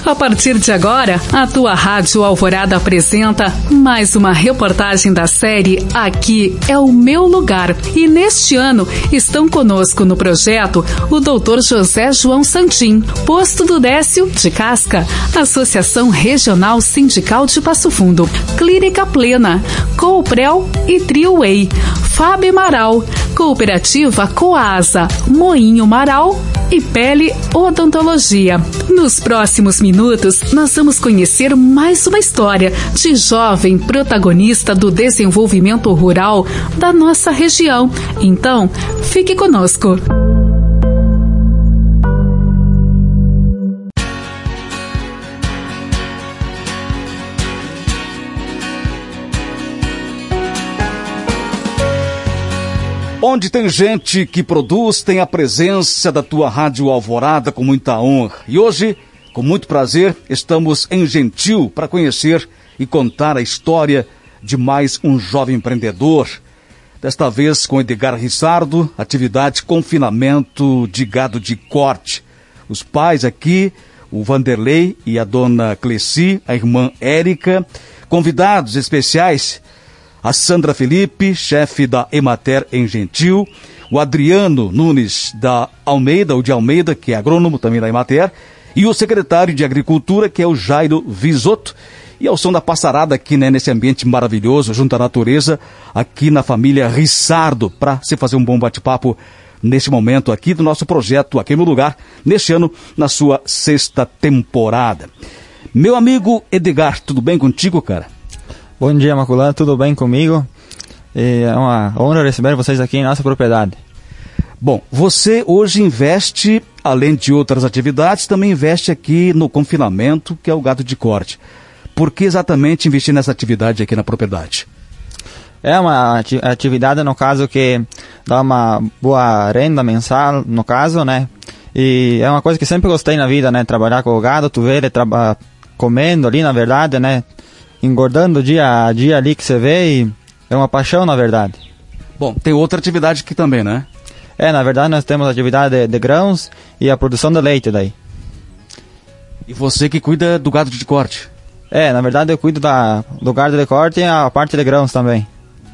A partir de agora, a tua Rádio Alvorada apresenta mais uma reportagem da série Aqui é o Meu Lugar. E neste ano estão conosco no projeto o Dr. José João Santim, Posto do Décio de Casca, Associação Regional Sindical de Passo Fundo, Clínica Plena, Cooprel e Trio Way, Fábio Maral, Cooperativa Coasa, Moinho Maral e Pele Odontologia. Nos próximos minutos, nós vamos conhecer mais uma história de jovem protagonista do desenvolvimento rural da nossa região. Então, fique conosco. Onde tem gente que produz, tem a presença da tua Rádio Alvorada com muita honra. E hoje, com muito prazer, estamos em Gentil para conhecer e contar a história de mais um jovem empreendedor. Desta vez com Edgar Rissardo, atividade confinamento de gado de corte. Os pais aqui, o Vanderlei e a dona Cleci, a irmã Érica, convidados especiais, a Sandra Felipe, chefe da Emater em Gentil, o Adriano Nunes da Almeida, ou de Almeida, que é agrônomo também da Emater, e o secretário de Agricultura, que é o Jairo Visotto, e ao som da passarada aqui, né, nesse ambiente maravilhoso, junto à natureza, aqui na família Rissardo, para se fazer um bom bate-papo neste momento aqui do nosso projeto Aqui no Lugar, neste ano, na sua 6ª temporada. Meu amigo Edgar, tudo bem contigo, cara? Bom dia, Maculano, tudo bem comigo? É uma honra receber vocês aqui em nossa propriedade. Bom, você hoje investe, além de outras atividades, também investe aqui no confinamento, que é o gado de corte. Por que exatamente investir nessa atividade aqui na propriedade? É uma atividade, no caso, que dá uma boa renda mensal, no caso, né? E é uma coisa que sempre gostei na vida, né? Trabalhar com o gado, tu vê ele comendo ali, na verdade, né? Engordando dia a dia ali que você vê, e é uma paixão, na verdade. Bom, tem outra atividade aqui também, né? Na verdade nós temos a atividade de grãos e a produção de leite daí. E você que cuida do gado de corte? Na verdade eu cuido do gado de corte e a parte de grãos também.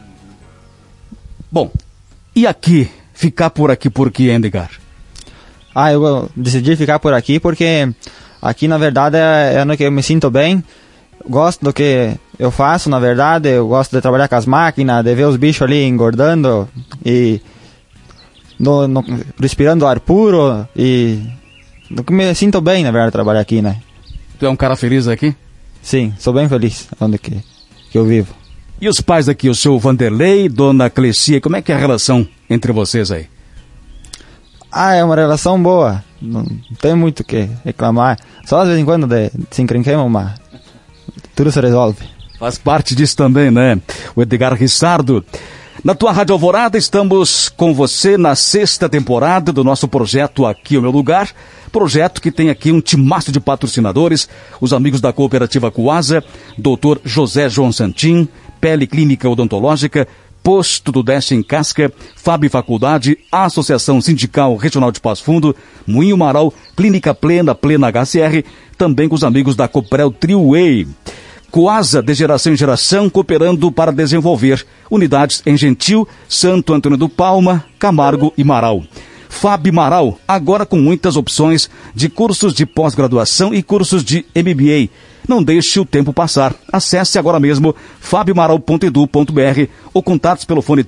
Bom, e aqui? Ficar por aqui por quê, Edgar? Eu decidi ficar por aqui porque aqui, na verdade, é no que eu me sinto bem. Gosto do que eu faço, na verdade. Eu gosto de trabalhar com as máquinas, de ver os bichos ali engordando e respirando ar puro, e do que me sinto bem, na verdade, trabalhar aqui, né? Tu é um cara feliz aqui? Sim, sou bem feliz onde que eu vivo. E os pais aqui, o seu Vanderlei, dona Cleci, como é que é a relação entre vocês aí? É uma relação boa, não tem muito o que reclamar. Só de vez em quando se encrenquemos, mas tudo se resolve. Faz parte disso também, né? O Edgar Rissardo. Na tua Rádio Alvorada, estamos com você na 6ª temporada do nosso projeto Aqui é o Meu Lugar. Projeto que tem aqui um timaço de patrocinadores, os amigos da Cooperativa Coasa, Dr. José João Santim, Pele Clínica Odontológica, Posto do Décio em Casca, Fábio Faculdade, Associação Sindical Regional de Passo Fundo, Moinho Maral, Clínica Plena, Plena HCR, também com os amigos da Cooprel Trio Way. Coasa, de geração em geração, cooperando para desenvolver unidades em Gentil, Santo Antônio do Palma, Camargo e Marau. Fábio Maral, agora com muitas opções de cursos de pós-graduação e cursos de MBA. Não deixe o tempo passar. Acesse agora mesmo fabiomaral.edu.br ou contatos pelo fone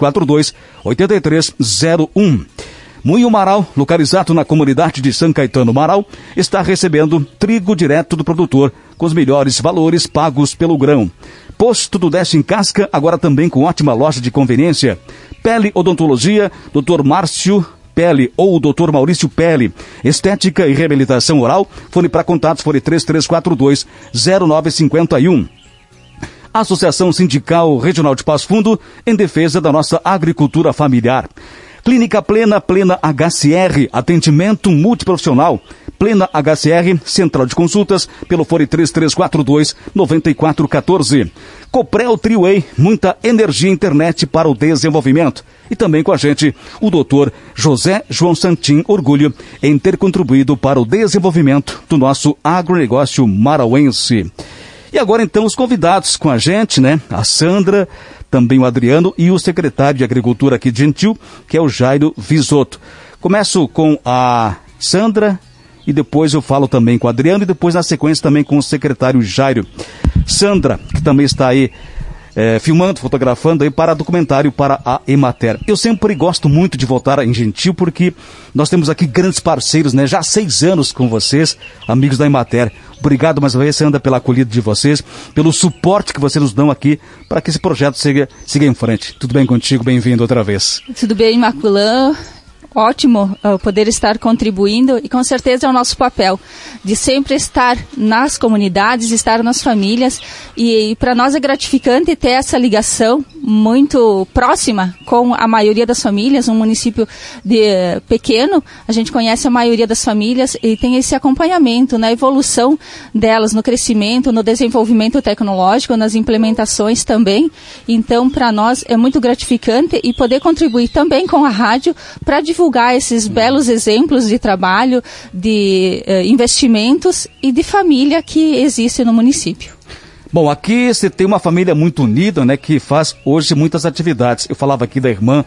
3342-8301. Moinho Maral, localizado na comunidade de São Caetano Maral, está recebendo trigo direto do produtor, com os melhores valores pagos pelo grão. Posto do Décio em Casca, agora também com ótima loja de conveniência. Pele Odontologia, Dr. Márcio Pele ou Dr. Maurício Pele. Estética e reabilitação oral, fone para contatos, fone 3342-0951. Associação Sindical Regional de Passo Fundo, em defesa da nossa agricultura familiar. Clínica Plena, Plena HCR, atendimento multiprofissional. Plena HCR, Central de Consultas, pelo fone 3342-9414. Coprel Triway, muita energia e internet para o desenvolvimento. E também com a gente, o doutor José João Santin, orgulho em ter contribuído para o desenvolvimento do nosso agronegócio marauense. E agora então os convidados com a gente, né? A Sandra, também o Adriano e o secretário de Agricultura aqui de Gentil, que é o Jairo Visotto. Começo com a Sandra e depois eu falo também com o Adriano e depois na sequência também com o secretário Jairo. Sandra, que também está aí filmando, fotografando aí para documentário para a Emater. Eu sempre gosto muito de voltar em Gentil porque nós temos aqui grandes parceiros, né? Já há 6 anos com vocês, amigos da Emater. Obrigado mais uma vez, Sandra, pela acolhida de vocês, pelo suporte que vocês nos dão aqui para que esse projeto siga em frente. Tudo bem contigo? Bem-vindo outra vez. Tudo bem, Maculan? Ótimo poder estar contribuindo e com certeza é o nosso papel de sempre estar nas comunidades, estar nas famílias e para nós é gratificante ter essa ligação muito próxima com a maioria das famílias, um município pequeno, a gente conhece a maioria das famílias e tem esse acompanhamento na evolução delas, no crescimento, no desenvolvimento tecnológico, nas implementações também, então para nós é muito gratificante e poder contribuir também com a rádio para divulgar esses belos exemplos de trabalho, de investimentos e de família que existe no município. Bom, aqui você tem uma família muito unida, né, que faz hoje muitas atividades. Eu falava aqui da irmã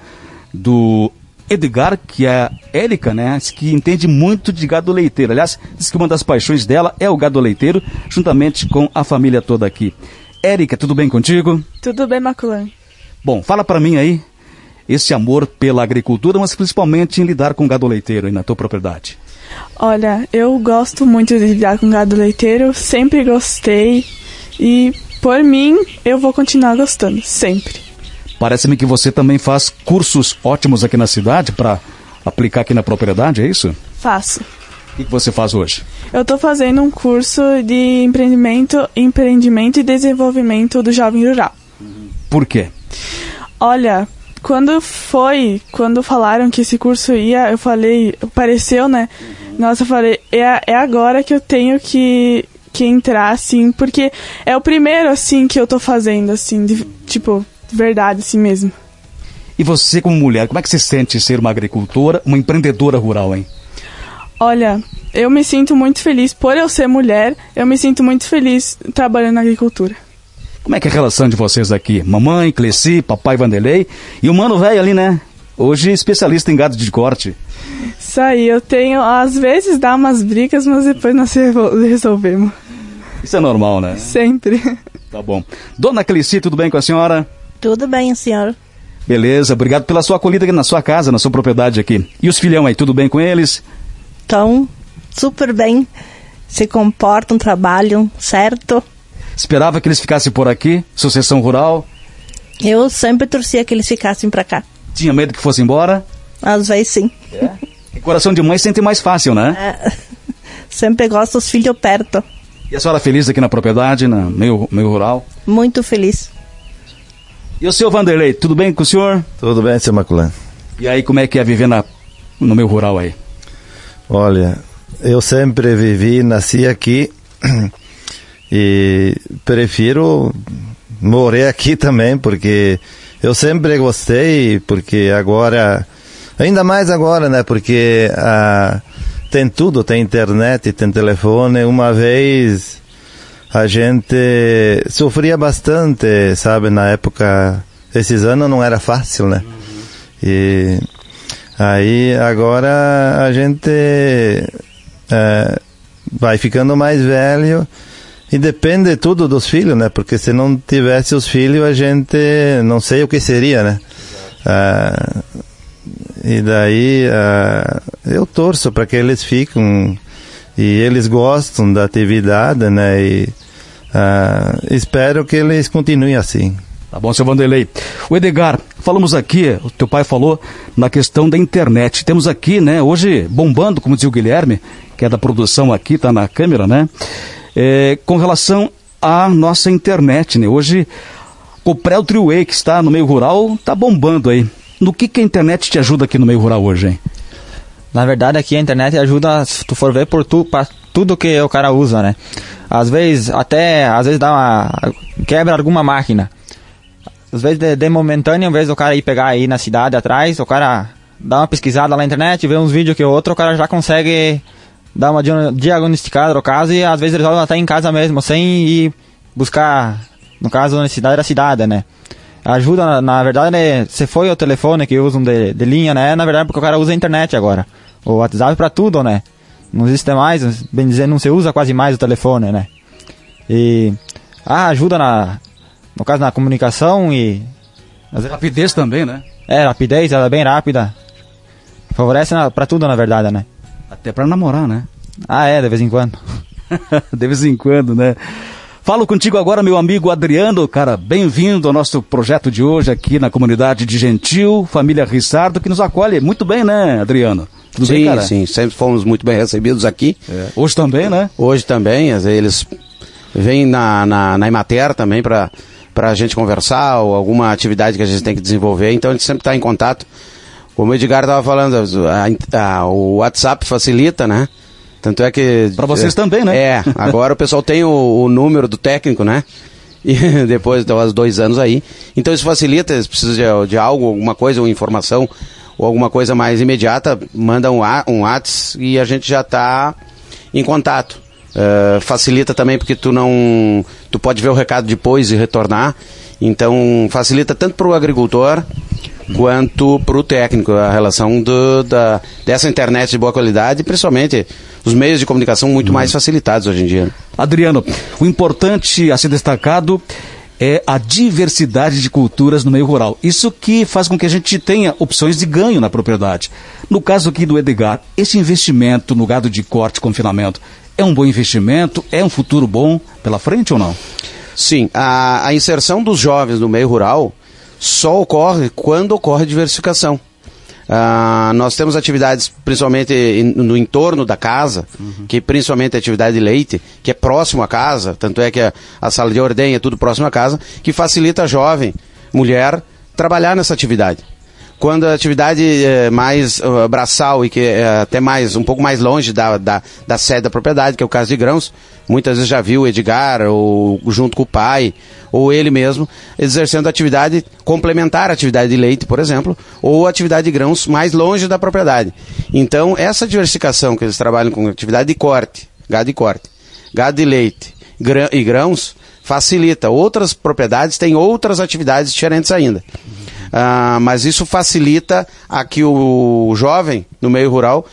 do Edgar, que é a Érica, né, que entende muito de gado leiteiro. Aliás, diz que uma das paixões dela é o gado leiteiro, juntamente com a família toda aqui. Érica, tudo bem contigo? Tudo bem, Maculan. Bom, fala para mim aí esse amor pela agricultura, mas principalmente em lidar com gado leiteiro aí na tua propriedade. Olha, eu gosto muito de lidar com gado leiteiro, sempre gostei e, por mim, eu vou continuar gostando, sempre. Parece-me que você também faz cursos ótimos aqui na cidade para aplicar aqui na propriedade, é isso? Faço. O que você faz hoje? Eu estou fazendo um curso de empreendimento e desenvolvimento do jovem rural. Por quê? Olha, quando falaram que esse curso ia, eu falei, apareceu, né? Nossa, eu falei, é agora que eu tenho que entrar, assim, porque é o primeiro, assim, que eu tô fazendo, assim, de verdade, assim mesmo. E você, como mulher, como é que se sente ser uma agricultora, uma empreendedora rural, hein? Olha, eu me sinto muito feliz, por eu ser mulher, eu me sinto muito feliz trabalhando na agricultura. Como é que é a relação de vocês aqui? Mamãe, Cleci, papai Vanderlei e o mano velho ali, né? Hoje especialista em gado de corte. Isso aí, eu tenho, às vezes dá umas brigas, mas depois nós resolvemos. Isso é normal, né? Sempre. Tá bom. Dona Cleci, tudo bem com a senhora? Tudo bem, senhor. Beleza, obrigado pela sua acolhida aqui na sua casa, na sua propriedade aqui. E os filhão aí, tudo bem com eles? Estão super bem, se comportam, trabalham, certo? Esperava que eles ficassem por aqui, sucessão rural? Eu sempre torcia que eles ficassem pra cá. Tinha medo que fosse embora? Às vezes sim. É? E coração de mãe sente mais fácil, né? Sempre gosto dos filhos perto. E a senhora feliz aqui na propriedade, no meio rural? Muito feliz. E o senhor Vanderlei, tudo bem com o senhor? Tudo bem, seu Maculan. E aí, como é que é viver no meio rural aí? Olha, eu sempre vivi, nasci aqui e prefiro morar aqui também, porque eu sempre gostei, porque agora, ainda mais agora, né, porque tem tudo, tem internet, tem telefone. Uma vez a gente sofria bastante, sabe, na época, esses anos não era fácil, né, e aí agora a gente vai ficando mais velho e depende tudo dos filhos, né? Porque se não tivesse os filhos, a gente não sei o que seria, né? E daí eu torço para que eles fiquem e eles gostam da atividade, né? E espero que eles continuem assim. Tá bom, seu Vanderlei. O Edgar, falamos aqui, o teu pai falou na questão da internet. Temos aqui, né, hoje bombando, como dizia o Guilherme, que é da produção aqui, tá na câmera, né? Com relação à nossa internet, né? Hoje, o Coprel Triway, que está no meio rural, tá bombando aí. No que a internet te ajuda aqui no meio rural hoje, hein? Na verdade, aqui a internet ajuda, se tu for ver, pra tudo que o cara usa, né? Às vezes quebra alguma máquina. Às vezes de momentâneo, em vez do cara ir pegar aí na cidade atrás, o cara dá uma pesquisada lá na internet, vê uns vídeos que o outro, o cara já consegue dar uma diagnosticada no caso, e às vezes resolve até em casa mesmo, sem ir buscar, no caso, na cidade da cidade, né? Ajuda, na verdade, né, se foi o telefone que usam de linha, né? Na verdade, porque o cara usa a internet agora. O WhatsApp pra tudo, né? Não existe mais, bem dizer, não se usa quase mais o telefone, né? E ajuda no caso, na comunicação e... Rapidez também, né? Rapidez, ela é bem rápida. Favorece pra tudo, na verdade, né? Até pra namorar, né? De vez em quando. De vez em quando, né? Falo contigo agora, meu amigo Adriano, cara, bem-vindo ao nosso projeto de hoje aqui na comunidade de Gentil, família Rissardo, que nos acolhe muito bem, né, Adriano? Tudo bem, cara? Sim, sempre fomos muito bem recebidos aqui. Hoje também, né? Hoje também, eles vêm na Emater também para a gente conversar, ou alguma atividade que a gente tem que desenvolver, então a gente sempre está em contato. Como o Edgar estava falando, o WhatsApp facilita, né? Tanto é que... Para vocês também, né? Agora o pessoal tem o número do técnico, né? E depois de 2 anos aí. Então isso facilita, eles precisam de algo, alguma coisa, uma informação, ou alguma coisa mais imediata, manda um WhatsApp e a gente já está em contato. Facilita também porque tu pode ver o recado depois e retornar. Então facilita tanto para o agricultor quanto para o técnico a relação dessa internet de boa qualidade, principalmente os meios de comunicação muito mais facilitados hoje em dia. Adriano, o importante a ser destacado é a diversidade de culturas no meio rural. Isso que faz com que a gente tenha opções de ganho na propriedade. No caso aqui do Edgar, esse investimento no gado de corte e confinamento é um bom investimento? É um futuro bom pela frente ou não? Sim, a inserção dos jovens no meio rural só ocorre quando ocorre diversificação. Nós temos atividades principalmente no entorno da casa, que principalmente a atividade de leite, que é próximo à casa, tanto é que a sala de ordenha é tudo próximo à casa, que facilita a jovem, mulher, trabalhar nessa atividade. Quando a atividade é mais braçal e que é até um pouco mais longe da sede da propriedade, que é o caso de grãos, muitas vezes já viu o Edgar, ou junto com o pai, ou ele mesmo, exercendo atividade complementar à atividade de leite, por exemplo, ou atividade de grãos mais longe da propriedade. Então, essa diversificação que eles trabalham com atividade de corte, gado de leite e grãos, facilita. Outras propriedades têm outras atividades diferentes ainda. Mas isso facilita a que o jovem no meio rural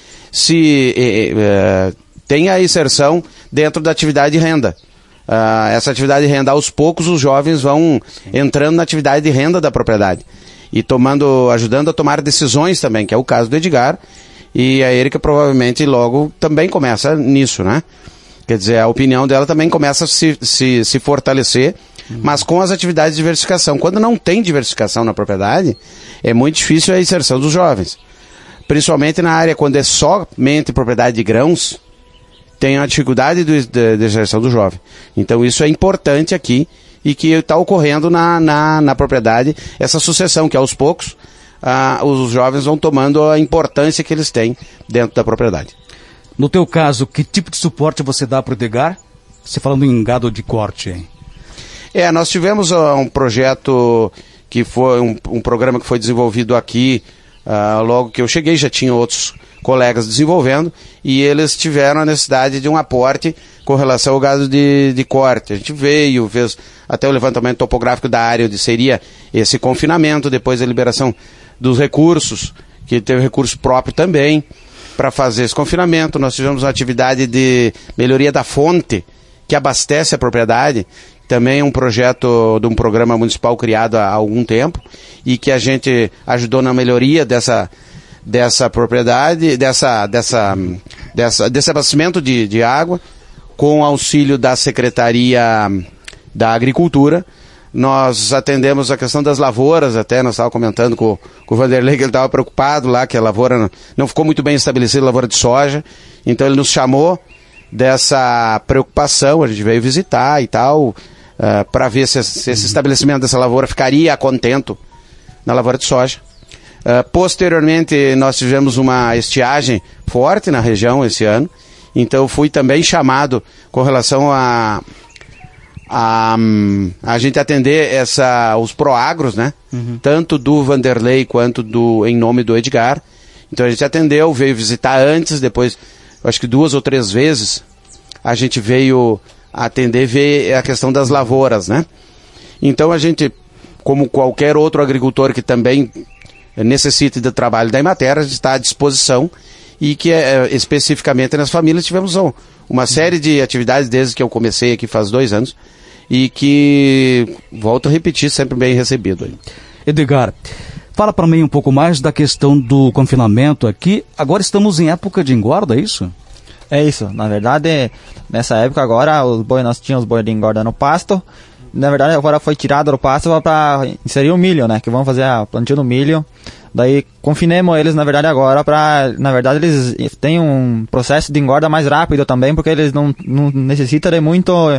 tenha a inserção dentro da atividade de renda. Essa atividade de renda, aos poucos, os jovens vão entrando na atividade de renda da propriedade e ajudando a tomar decisões também, que é o caso do Edgar, e a Erika provavelmente logo também começa nisso, né? Quer dizer, a opinião dela também começa a se fortalecer, mas com as atividades de diversificação. Quando não tem diversificação na propriedade, é muito difícil a inserção dos jovens. Principalmente na área, quando é somente propriedade de grãos, tem a dificuldade de inserção do jovem. Então isso é importante aqui e que está ocorrendo na propriedade, essa sucessão que aos poucos os jovens vão tomando a importância que eles têm dentro da propriedade. No teu caso, que tipo de suporte você dá para o Edgar? Você falando em gado de corte, hein? Nós tivemos um projeto que foi um programa que foi desenvolvido aqui, logo que eu cheguei, já tinha outros colegas desenvolvendo, e eles tiveram a necessidade de um aporte com relação ao gado de corte. A gente fez até o levantamento topográfico da área onde seria esse confinamento, depois a liberação dos recursos, que teve recurso próprio também, para fazer esse confinamento. Nós tivemos uma atividade de melhoria da fonte, que abastece a propriedade, também um projeto de um programa municipal criado há algum tempo, e que a gente ajudou na melhoria dessa propriedade, desse abastecimento de água, com auxílio da Secretaria da Agricultura. Nós atendemos a questão das lavouras, até nós estávamos comentando com o Vanderlei que ele estava preocupado lá, que a lavoura não ficou muito bem estabelecida, a lavoura de soja, então ele nos chamou dessa preocupação, a gente veio visitar e tal, para ver se esse estabelecimento dessa lavoura ficaria a contento na lavoura de soja. Posteriormente, nós tivemos uma estiagem forte na região esse ano, então eu fui também chamado com relação a gente atender os proagros, né? Tanto do Vanderlei quanto em nome do Edgar. Então a gente atendeu, veio visitar antes, depois, acho que 2 ou 3 vezes, a gente veio atender, ver a questão das lavouras, né? Então a gente, como qualquer outro agricultor que também necessite do trabalho da Emater, a gente está à disposição, e que especificamente nas famílias tivemos uma série de atividades desde que eu comecei aqui faz 2 anos, e que, volto a repetir, sempre bem recebido. Edgar, fala para mim um pouco mais da questão do confinamento aqui. Agora estamos em época de engorda, é isso? É isso. Na verdade, nessa época agora, nós tínhamos os boi de engorda no pasto. Na verdade, agora foi tirado do pasto para inserir o milho, né? Que vamos fazer a plantio do milho. Daí, confinemos eles, na verdade, agora na verdade, eles têm um processo de engorda mais rápido também, porque eles não necessitam de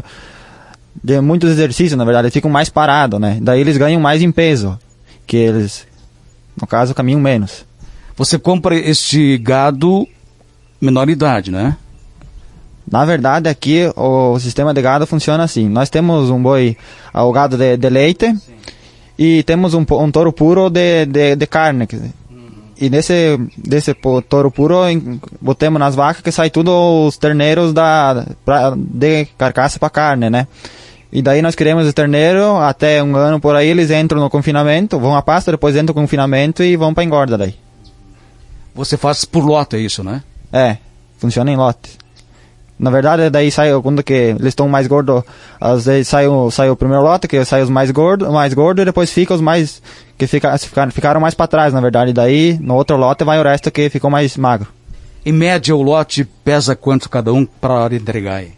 muitos exercícios, na verdade, eles ficam mais parados, né? Daí eles ganham mais em peso, que eles, no caso, caminham menos. Você compra este gado menor idade, né? Na verdade, aqui o sistema de gado funciona assim. Nós temos um boi, o gado de leite, sim, e temos um touro puro de carne. E desse touro puro, botamos nas vacas que sai tudo os terneiros de carcaça para carne, né? E daí nós criamos os terneiros, até 1 ano por aí, eles entram no confinamento, vão à pasta, depois entram no confinamento e vão para engorda daí. Você faz por lote, é isso, né? É, funciona em lote. Na verdade, daí sai, quando que eles estão mais gordos, às vezes sai o primeiro lote, que sai os mais gordos, e depois fica os mais, que ficaram mais para trás, na verdade. Daí, no outro lote, vai o resto que ficou mais magro. Em média, o lote pesa quanto cada um para entregar aí?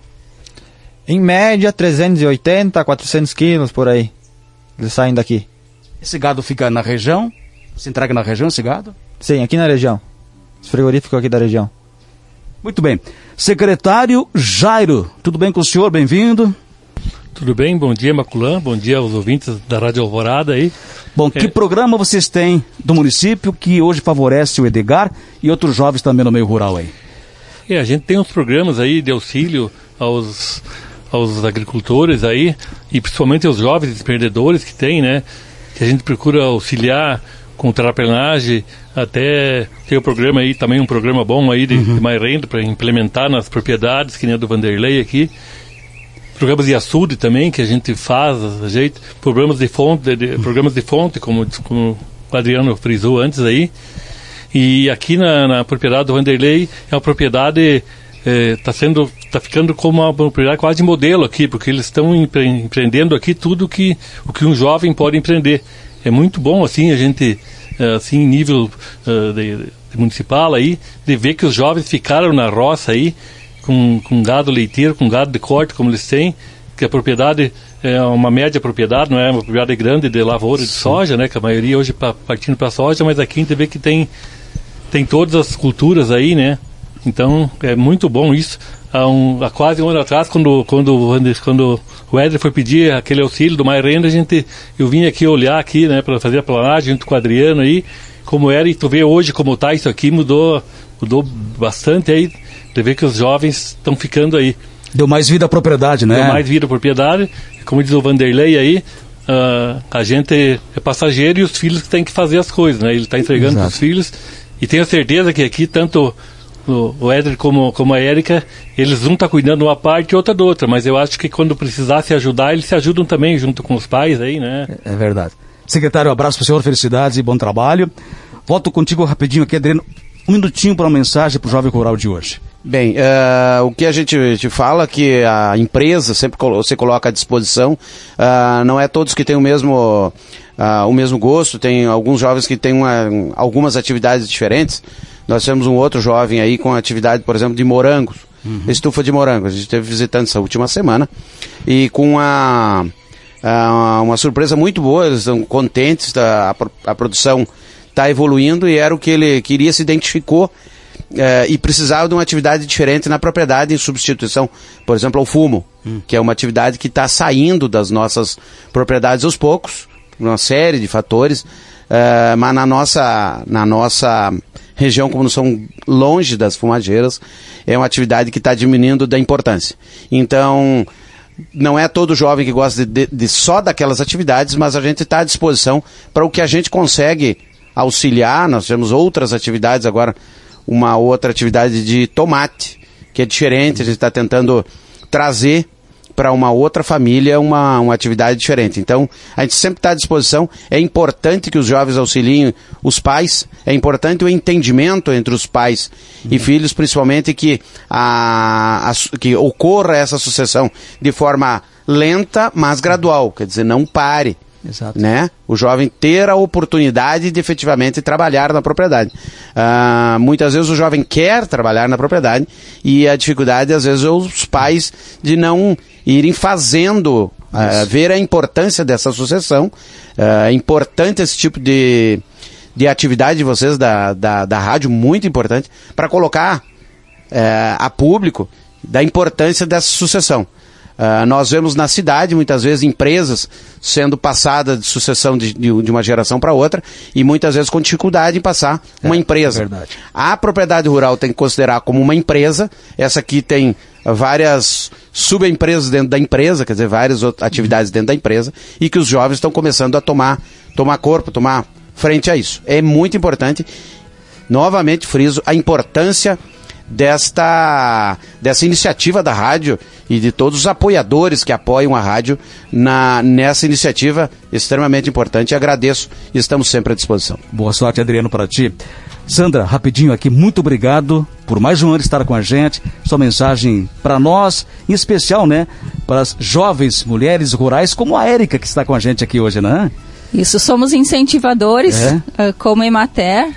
Em média, 380, 400 quilos por aí. Eles saem daqui. Esse gado fica na região? Se entrega na região, esse gado? Sim, aqui na região. Os frigoríficos aqui da região. Muito bem. Secretário Jairo, tudo bem com o senhor? Bem-vindo. Tudo bem, bom dia, Maculã, bom dia aos ouvintes da Rádio Alvorada aí. Bom, que programa vocês têm do município que hoje favorece o Edgar e outros jovens também no meio rural aí? A gente tem uns programas aí de auxílio aos agricultores aí, e principalmente aos jovens empreendedores que tem, né? Que a gente procura auxiliar com terraplenagem, até tem o programa aí, também um programa bom aí de mais renda para implementar nas propriedades, que nem a do Vanderlei aqui. Programas de açude também, que a gente faz, programas de fonte, como o Adriano frisou antes aí. E aqui na propriedade do Vanderlei, é uma propriedade, está ficando como uma propriedade quase de modelo aqui, porque eles estão empreendendo aqui tudo o que um jovem pode empreender. É muito bom, assim, a gente, assim, em nível de municipal aí, de ver que os jovens ficaram na roça aí, com gado leiteiro, com gado de corte, como eles têm, que a propriedade é uma média propriedade, não é uma propriedade grande de lavoura de soja, né, que a maioria hoje partindo para soja, mas aqui a gente vê que tem todas as culturas aí, né, então é muito bom isso. Há quase 1 ano atrás, quando o Éder foi pedir aquele auxílio do Mais Renda, eu vim aqui olhar aqui, né, para fazer a planagem junto com o Adriano aí, como era, e tu vê hoje como está isso aqui, mudou bastante aí, de ver que os jovens estão ficando aí. Deu mais vida à propriedade, né? Deu mais vida à propriedade, como diz o Vanderlei aí, a gente é passageiro e os filhos que têm que fazer as coisas, né, ele está entregando para os filhos, e tenho certeza que aqui, tanto o Éder como a Érica, eles um tá cuidando de uma parte e outra da outra, mas eu acho que quando precisar se ajudar, eles se ajudam também junto com os pais aí, né? É verdade. Secretário, um abraço para o senhor, felicidades e bom trabalho. Volto contigo rapidinho aqui, Adriano, 1 minutinho para uma mensagem para o jovem rural de hoje. Bem, o que a gente te fala que a empresa sempre se coloca à disposição, não é todos que têm o mesmo gosto, tem alguns jovens que têm algumas atividades diferentes. Nós temos um outro jovem aí com atividade, por exemplo, de morangos, estufa de morangos. A gente esteve visitando essa última semana e com uma surpresa muito boa, eles estão contentes, a produção está evoluindo e era o que ele queria, se identificou e precisava de uma atividade diferente na propriedade em substituição, por exemplo, ao fumo, que é uma atividade que está saindo das nossas propriedades aos poucos, uma série de fatores. mas na nossa região, como não são longe das fumageiras, é uma atividade que está diminuindo da importância. Então, não é todo jovem que gosta de só daquelas atividades, mas a gente está à disposição para o que a gente consegue auxiliar. Nós temos outras atividades agora, uma outra atividade de tomate, que é diferente, a gente está tentando trazer para uma outra família uma atividade diferente. Então, a gente sempre está à disposição. É importante que os jovens auxiliem os pais, é importante o entendimento entre os pais e filhos, principalmente que ocorra essa sucessão de forma lenta, mas gradual, quer dizer, não pare. Exato. Né? O jovem ter a oportunidade de efetivamente trabalhar na propriedade. Muitas vezes o jovem quer trabalhar na propriedade e a dificuldade, às vezes, é os pais de não irem fazendo, ver a importância dessa sucessão. É importante esse tipo de atividade de vocês, da rádio, muito importante, para colocar a público da importância dessa sucessão. Nós vemos na cidade, muitas vezes, empresas sendo passadas de sucessão de uma geração para outra e muitas vezes com dificuldade em passar uma empresa. Verdade. A propriedade rural tem que considerar como uma empresa. Essa aqui tem várias subempresas dentro da empresa, quer dizer, várias atividades dentro da empresa, e que os jovens estão começando a tomar corpo, tomar frente a isso. É muito importante. Novamente friso a importância dessa iniciativa da rádio e de todos os apoiadores que apoiam a rádio nessa iniciativa extremamente importante. Agradeço e estamos sempre à disposição. Boa sorte, Adriano, para ti. Sandra, rapidinho aqui, muito obrigado por mais um ano estar com a gente. Sua mensagem para nós, em especial, né, para as jovens mulheres rurais, como a Érica, que está com a gente aqui hoje, né? Isso, somos incentivadores, como Emater,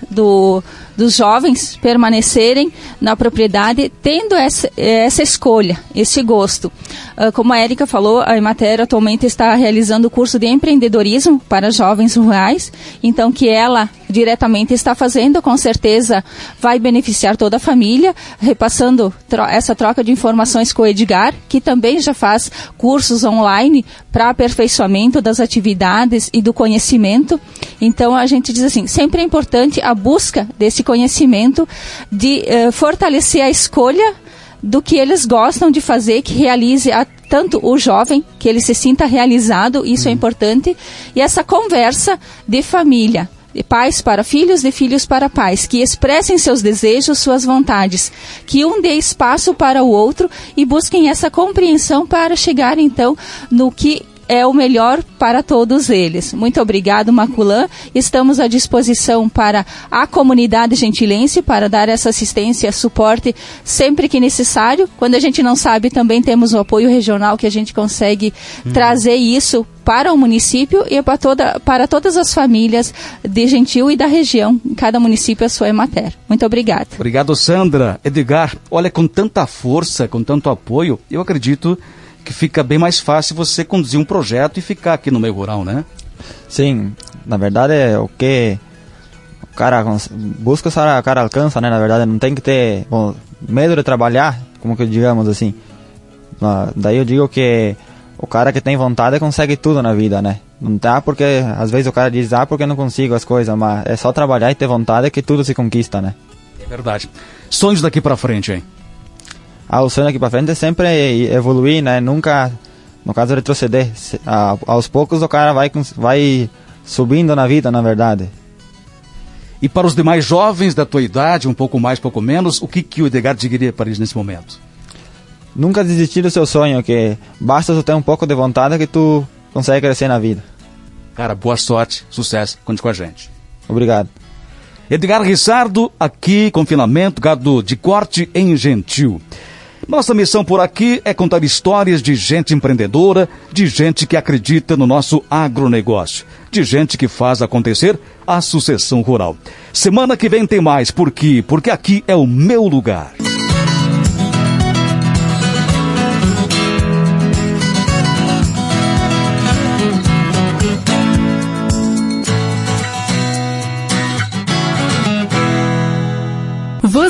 dos jovens permanecerem na propriedade, tendo essa escolha, esse gosto. Como a Érica falou, a Emater atualmente está realizando o curso de empreendedorismo para jovens rurais, então que ela diretamente está fazendo, com certeza vai beneficiar toda a família, repassando essa troca de informações com o Edgar, que também já faz cursos online para aperfeiçoamento das atividades e do conhecimento. Então a gente diz assim, sempre é importante a busca desse conhecimento, de fortalecer a escolha do que eles gostam de fazer, que realize tanto o jovem, que ele se sinta realizado, isso é importante, e essa conversa de família, de pais para filhos, de filhos para pais, que expressem seus desejos, suas vontades, que um dê espaço para o outro e busquem essa compreensão para chegar então no que é o melhor para todos eles. Muito obrigado, Maculã. Estamos à disposição para a comunidade gentilense, para dar essa assistência, suporte sempre que necessário. Quando a gente não sabe, também temos o apoio regional que a gente consegue trazer isso para o município e para todas as famílias de Gentil e da região. Em cada município a sua Emater. Muito obrigada. Obrigado, Sandra. Edgar, olha, com tanta força, com tanto apoio, eu acredito que fica bem mais fácil você conduzir um projeto e ficar aqui no meio rural, né? Sim, na verdade é o que o cara busca, o cara alcança, né? Na verdade não tem que ter medo de trabalhar, como que digamos assim. Daí eu digo que o cara que tem vontade consegue tudo na vida, né? Não tá porque às vezes o cara diz, porque não consigo as coisas, mas é só trabalhar e ter vontade que tudo se conquista, né? É verdade. Sonhos daqui pra frente, hein? O sonho daqui pra frente é sempre evoluir, né? Nunca, no caso, retroceder. Aos poucos o cara vai subindo na vida, na verdade. E para os demais jovens da tua idade, um pouco mais, pouco menos, o que o Edgar diria para eles nesse momento? Nunca desistir do seu sonho, que basta tu ter um pouco de vontade que tu consegue crescer na vida. Cara, boa sorte, sucesso, conte com a gente. Obrigado. Edgar Rissardo, aqui, confinamento, gado de corte em Gentil. Nossa missão por aqui é contar histórias de gente empreendedora, de gente que acredita no nosso agronegócio, de gente que faz acontecer a sucessão rural. Semana que vem tem mais, por quê? Porque aqui é o meu lugar.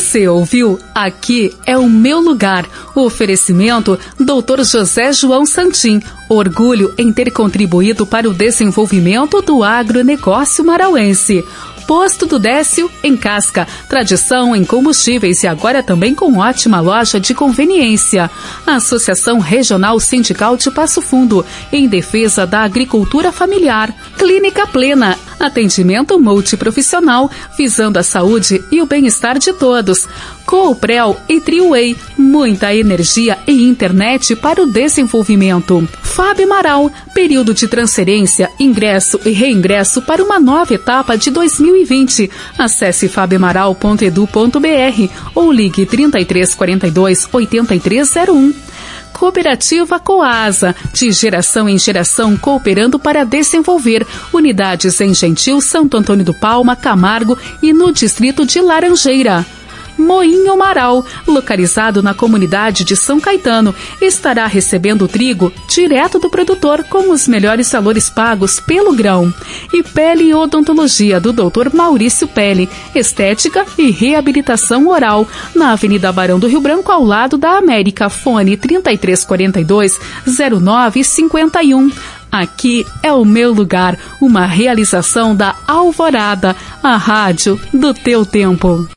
Você ouviu? Aqui é o meu lugar. O oferecimento Dr. José João Santim. Orgulho em ter contribuído para o desenvolvimento do agronegócio marauense. Posto do Décio, em Casca. Tradição em combustíveis e agora também com ótima loja de conveniência. Associação Regional Sindical de Passo Fundo, em defesa da agricultura familiar. Clínica Plena, atendimento multiprofissional, visando a saúde e o bem-estar de todos. Cooprel e Triway, muita energia e internet para o desenvolvimento. Fábio Amaral, período de transferência, ingresso e reingresso para uma nova etapa de 2020. Acesse fabioamaral.edu.br ou ligue 3342 8301. Cooperativa Coasa, de geração em geração cooperando para desenvolver unidades em Gentil, Santo Antônio do Palma, Camargo e no distrito de Laranjeira. Moinho Amaral, localizado na comunidade de São Caetano, estará recebendo trigo direto do produtor com os melhores valores pagos pelo grão. E Pele e Odontologia do Dr. Maurício Pele, estética e reabilitação oral, na Avenida Barão do Rio Branco, ao lado da América. Fone 3342-0951. Aqui é o meu lugar, uma realização da Alvorada, a rádio do teu tempo.